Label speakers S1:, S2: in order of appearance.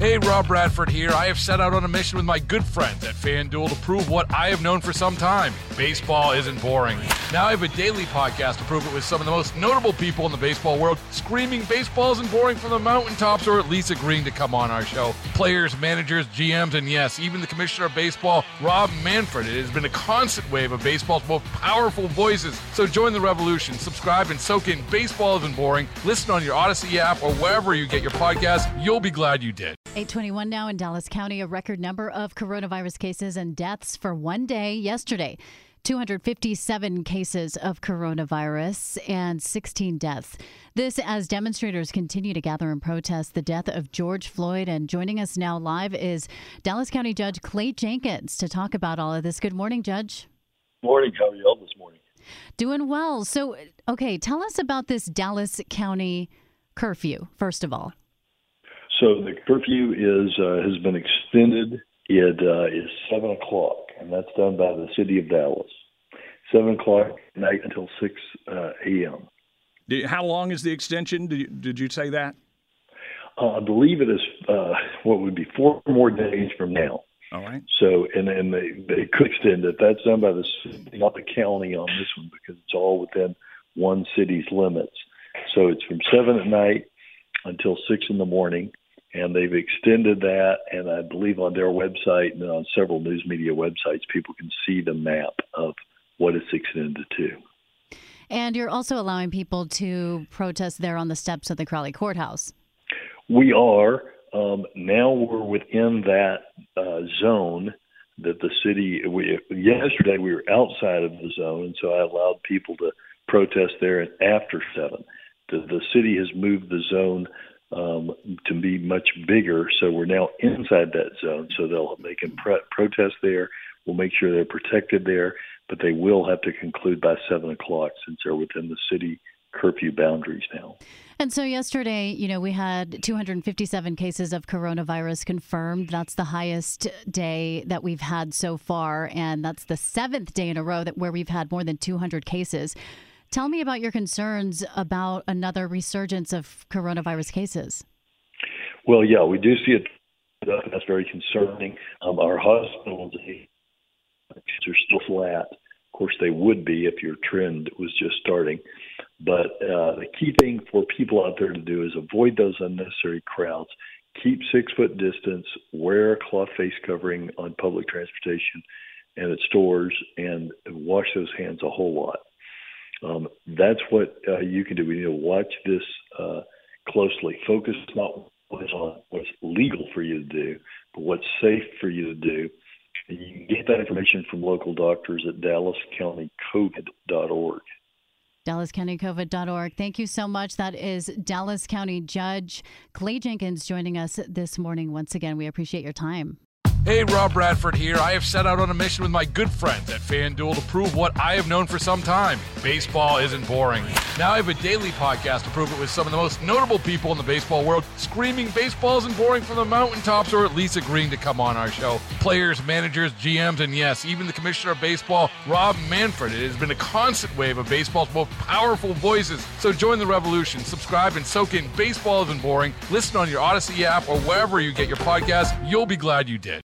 S1: Hey, Rob Bradford here. I have set out on a mission with my good friends at FanDuel to prove what I have known for some time. Baseball isn't boring. Now I have a daily podcast to prove it with some of the most notable people in the baseball world, screaming baseball isn't boring from the mountaintops, or at least agreeing to come on our show. Players, managers, GMs, and yes, even the commissioner of baseball, Rob Manfred. It has been a constant wave of baseball's most powerful voices. So join the revolution. Subscribe and soak in Baseball Isn't Boring. Listen on your Odyssey app or wherever you get your podcasts. You'll be glad you did.
S2: 8:21 now in Dallas County, a record number of coronavirus cases and deaths for one day yesterday. 257 cases of coronavirus and 16 deaths. This as demonstrators continue to gather and protest the death of George Floyd. And joining us now live is Dallas County Judge Clay Jenkins to talk about all of this. Good morning, Judge.
S3: Morning. How are you all this morning?
S2: Doing well. So, okay, tell us about this Dallas County curfew, first of all.
S3: So the curfew has been extended. It is 7 o'clock, and that's done by the city of Dallas. 7 o'clock at night until 6 a.m.
S4: How long is the extension? Did you say that?
S3: I believe it is what would be 4 more days from now.
S4: All right.
S3: So, and they could extend it. That's done by the city, not the county on this one, because it's all within one city's limits. So it's from 7 at night until 6 in the morning. And they've extended that, and I believe on their website and on several news media websites, people can see the map of what it's extended to.
S2: And you're also allowing people to protest there on the steps of the Crowley Courthouse.
S3: We are. Now we're within that zone that the city, yesterday we were outside of the zone, and so I allowed people to protest there after 7. The city has moved the zone to be much bigger, so we're now inside that zone. So they can protest there. We'll make sure they're protected there, but they will have to conclude by 7 o'clock since they're within the city curfew boundaries now.
S2: And so yesterday, we had 257 cases of coronavirus confirmed. That's the highest day that we've had so far, and that's the 7th day in a row where we've had more than 200 cases. Tell me about your concerns about another resurgence of coronavirus cases.
S3: Well, yeah, we do see it. That's very concerning. Our hospitals are still flat. Of course, they would be if your trend was just starting. But the key thing for people out there to do is avoid those unnecessary crowds. Keep 6-foot distance. Wear a cloth face covering on public transportation and at stores, and wash those hands a whole lot. That's what you can do. We need to watch this closely. Focus not on what's legal for you to do, but what's safe for you to do. And you can get that information from local doctors at DallasCountyCovid.org.
S2: DallasCountyCovid.org. Thank you so much. That is Dallas County Judge Clay Jenkins joining us this morning. Once again, we appreciate your time.
S1: Hey, Rob Bradford here. I have set out on a mission with my good friends at FanDuel to prove what I have known for some time. Baseball isn't boring. Now I have a daily podcast to prove it with some of the most notable people in the baseball world, screaming baseball isn't boring from the mountaintops, or at least agreeing to come on our show. Players, managers, GMs, and yes, even the commissioner of baseball, Rob Manfred. It has been a constant wave of baseball's most powerful voices. So join the revolution. Subscribe and soak in Baseball Isn't Boring. Listen on your Odyssey app or wherever you get your podcasts. You'll be glad you did.